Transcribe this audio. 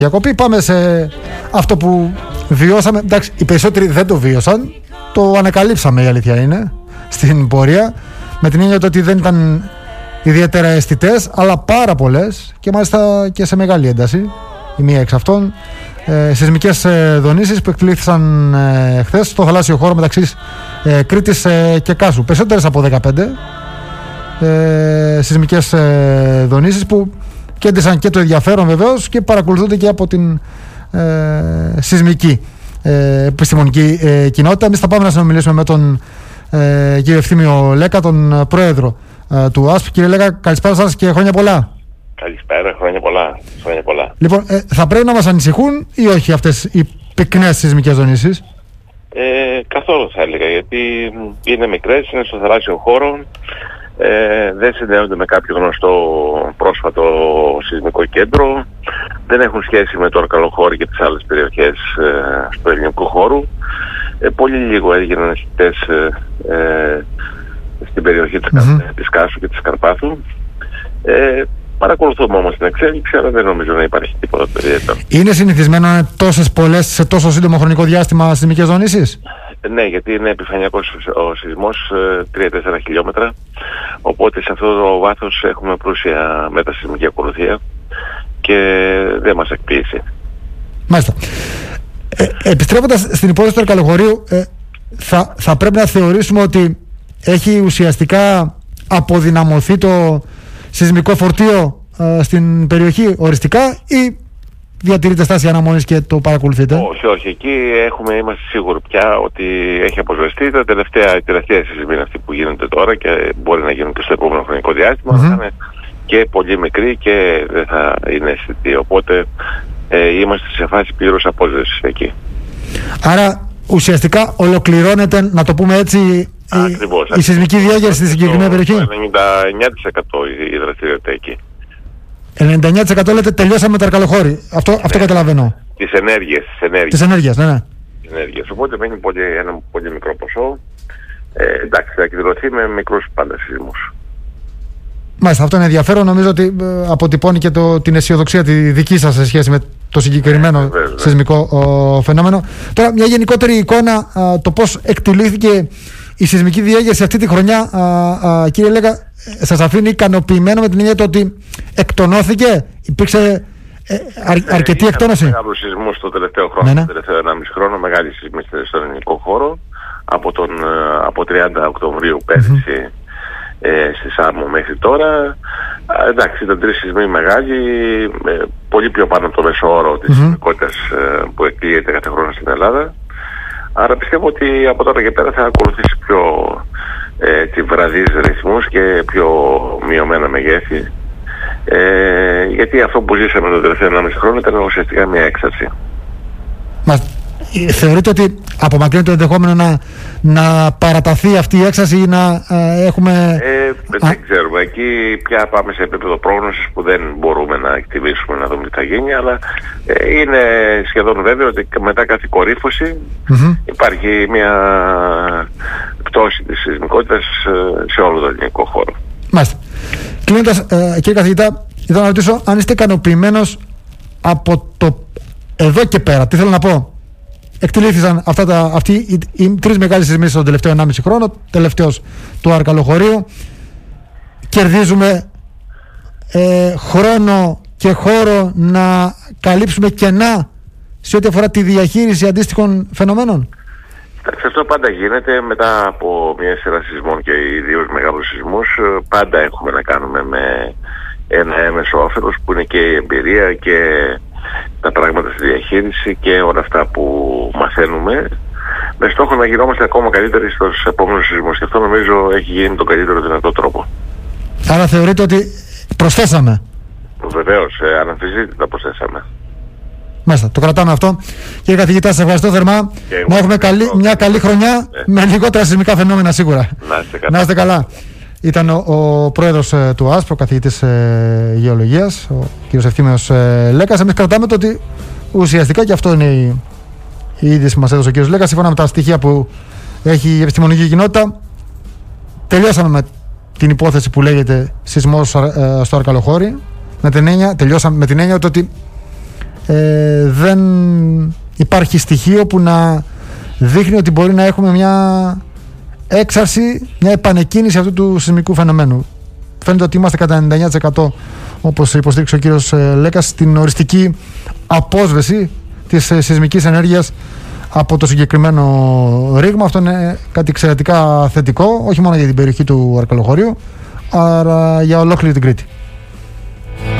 διακοπή. Πάμε σε αυτό που βιώσαμε. Εντάξει, οι περισσότεροι δεν το βίωσαν. Το ανακαλύψαμε, η αλήθεια είναι, στην πορεία. Με την έννοια ότι δεν ήταν ιδιαίτερα αισθητές, αλλά πάρα πολλές και μάλιστα και σε μεγάλη ένταση. Η μία εξ αυτών. Σεισμικές δονήσεις που εκτελήθησαν χθες στο θαλάσσιο χώρο μεταξύ Κρήτης και Κάσου. Περισσότερες από 15 σεισμικές δονήσεις που κέντρισαν και το ενδιαφέρον βεβαίως και παρακολουθούνται και από την σεισμική επιστημονική κοινότητα. Εμείς θα πάμε να συνομιλήσουμε με τον κύριο Ευθύμιο Λέκα, τον πρόεδρο του ΑΣΠ. Κύριε Λέκα, καλησπέρα σας και χρόνια πολλά. Καλησπέρα, χρόνια πολλά. Λοιπόν, θα πρέπει να μας ανησυχούν ή όχι αυτές οι πυκνές σεισμικές δονήσεις? Καθόλου θα έλεγα, γιατί είναι μικρές, είναι στο θαλάσσιο χώρο, δεν συνδέονται με κάποιο γνωστό πρόσφατο σεισμικό κέντρο, δεν έχουν σχέση με το Αρκαλοχώρι και τις άλλες περιοχές του ελληνικού χώρου. Πολύ λίγο έγιναν αισθητές στην περιοχή της Κάσου και της Καρπάθου. Παρακολουθούμε όμως την εξέλιξη, αλλά δεν νομίζω να υπάρχει τίποτα ιδιαίτερο. Είναι συνηθισμένο να είναι τόσες πολλές σε τόσο σύντομο χρονικό διάστημα σεισμικές δονήσεις? Ναι, γιατί είναι επιφανειακός ο σεισμός, 3-4 χιλιόμετρα. Οπότε σε αυτό το βάθος έχουμε πλούσια μετασεισμική ακολουθία και δεν μας εκπλήσει. Μάλιστα. Επιστρέφοντας στην υπόθεση του Αρκαλοχωρίου, θα πρέπει να θεωρήσουμε ότι έχει ουσιαστικά αποδυναμωθεί το σεισμικό φορτίο στην περιοχή οριστικά ή διατηρείται στάση αναμονής και το παρακολουθείτε? Όχι. Εκεί είμαστε σίγουροι πια ότι έχει αποσβεστεί. Η τελευταία σεισμή είναι αυτή που γίνεται τώρα και μπορεί να γίνουν και στο επόμενο χρονικό διάστημα. Θα είναι και πολύ μικρή και δεν θα είναι αισθητή. Οπότε είμαστε σε φάση πλήρους απόσβεσης εκεί. Άρα ουσιαστικά ολοκληρώνεται, να το πούμε έτσι, η σεισμική διάγερση στη συγκεκριμένη περιοχή? 99% η δραστηριότητα εκεί. 99% λέτε τελειώσαμε το Αρκαλοχώρι. Αυτό καταλαβαίνω. Τις ενέργειες. Ναι. Οπότε μένει ένα πολύ μικρό ποσό. Εντάξει, θα εκδηλωθεί με μικρούς πάντα σεισμούς. Μάλιστα, αυτό είναι ενδιαφέρον. Νομίζω ότι αποτυπώνει και την αισιοδοξία τη δική σας σε σχέση με το συγκεκριμένο σεισμικό φαινόμενο. Τώρα, μια γενικότερη εικόνα, το πώς εκτελήθηκε η σεισμική διέγερση αυτή τη χρονιά, κύριε Λέκα, σας αφήνει ικανοποιημένο με την έννοια ότι εκτονώθηκε, υπήρξε αρκετή εκτόνωση? Είχαμε μεγάλους σεισμούς το τελευταίο χρόνο, το τελευταίο 1,5 χρόνο, μεγάλη σεισμή στον ελληνικό χώρο, από 30 Οκτωβρίου πέρυσι στη Σάμο μέχρι τώρα. Εντάξει, ήταν 3 σεισμοί μεγάλοι, πολύ πιο πάνω από το μέσο όρο της σεισμικότητας που εκκλείεται κάθε χρόνο στην Ελλάδα. Άρα πιστεύω ότι από τώρα και πέρα θα ακολουθήσει πιο βραδείς ρυθμούς και πιο μειωμένα μεγέθη. Γιατί αυτό που ζήσαμε το τελευταίο 1,5 χρόνο ήταν ουσιαστικά μια έξαρση. Θεωρείτε ότι απομακρύνει το ενδεχόμενο να παραταθεί αυτή η έξαρση ή να έχουμε... Δεν ξέρουμε. Εκεί πια πάμε σε επίπεδο πρόγνωσης που δεν μπορούμε να εκτιμήσουμε, να δούμε τι θα γίνει, αλλά είναι σχεδόν βέβαιο ότι μετά κάθε κορύφωση υπάρχει μια πτώση της σεισμικότητας σε όλο το ελληνικό χώρο. Μάλιστα. Κλείνοντας, κύριε καθηγητά, ήθελα να ρωτήσω αν είστε ικανοποιημένος από το εδώ και πέρα. Τι θέλω να πω? Εκτελήθησαν αυτοί οι 3 μεγάλες σεισμοί τον τελευταίο 1,5 χρόνο, τελευταίος του Αρκαλοχωρίου. Κερδίζουμε χρόνο και χώρο να καλύψουμε κενά σε ό,τι αφορά τη διαχείριση αντίστοιχων φαινομένων. Αυτό πάντα γίνεται μετά από μια σειρά σεισμών και ιδίως μεγάλους σεισμούς. Πάντα έχουμε να κάνουμε με ένα έμεσο όφελος που είναι και η εμπειρία και τα πράγματα στη διαχείριση και όλα αυτά που μαθαίνουμε, με στόχο να γινόμαστε ακόμα καλύτεροι στους επόμενους σεισμούς. Και αυτό νομίζω έχει γίνει τον καλύτερο δυνατό τρόπο. Άρα θεωρείτε ότι προσθέσαμε? Βεβαίως, αναμφισβήτητα προσθέσαμε. Μάλιστα, το κρατάμε αυτό. Κύριε καθηγητά, σας ευχαριστώ θερμά. Να έχουμε μια καλή χρονιά με λιγότερα σεισμικά φαινόμενα σίγουρα. Να είστε καλά. Ήταν ο πρόεδρος του ΑΣΠ, ο καθηγητής γεωλογίας, ο κ. Ευθύμιος Λέκας. Εμείς κρατάμε το ότι ουσιαστικά, και αυτό είναι η είδηση που μας έδωσε ο κ. Λέκας, σύμφωνα με τα στοιχεία που έχει η επιστημονική κοινότητα, τελειώσαμε με την υπόθεση που λέγεται σεισμός στο Αρκαλοχώρι, τελειώσαμε με την έννοια ότι δεν υπάρχει στοιχείο που να δείχνει ότι μπορεί να έχουμε μια έξαρση, μια επανεκκίνηση αυτού του σεισμικού φαινομένου. Φαίνεται ότι είμαστε κατά 99%, όπως υποστήριξε ο κύριος Λέκας, στην οριστική απόσβεση της σεισμικής ενέργειας από το συγκεκριμένο ρήγμα. Αυτό είναι κάτι εξαιρετικά θετικό, όχι μόνο για την περιοχή του Αρκαλοχωρίου, αλλά για ολόκληρη την Κρήτη.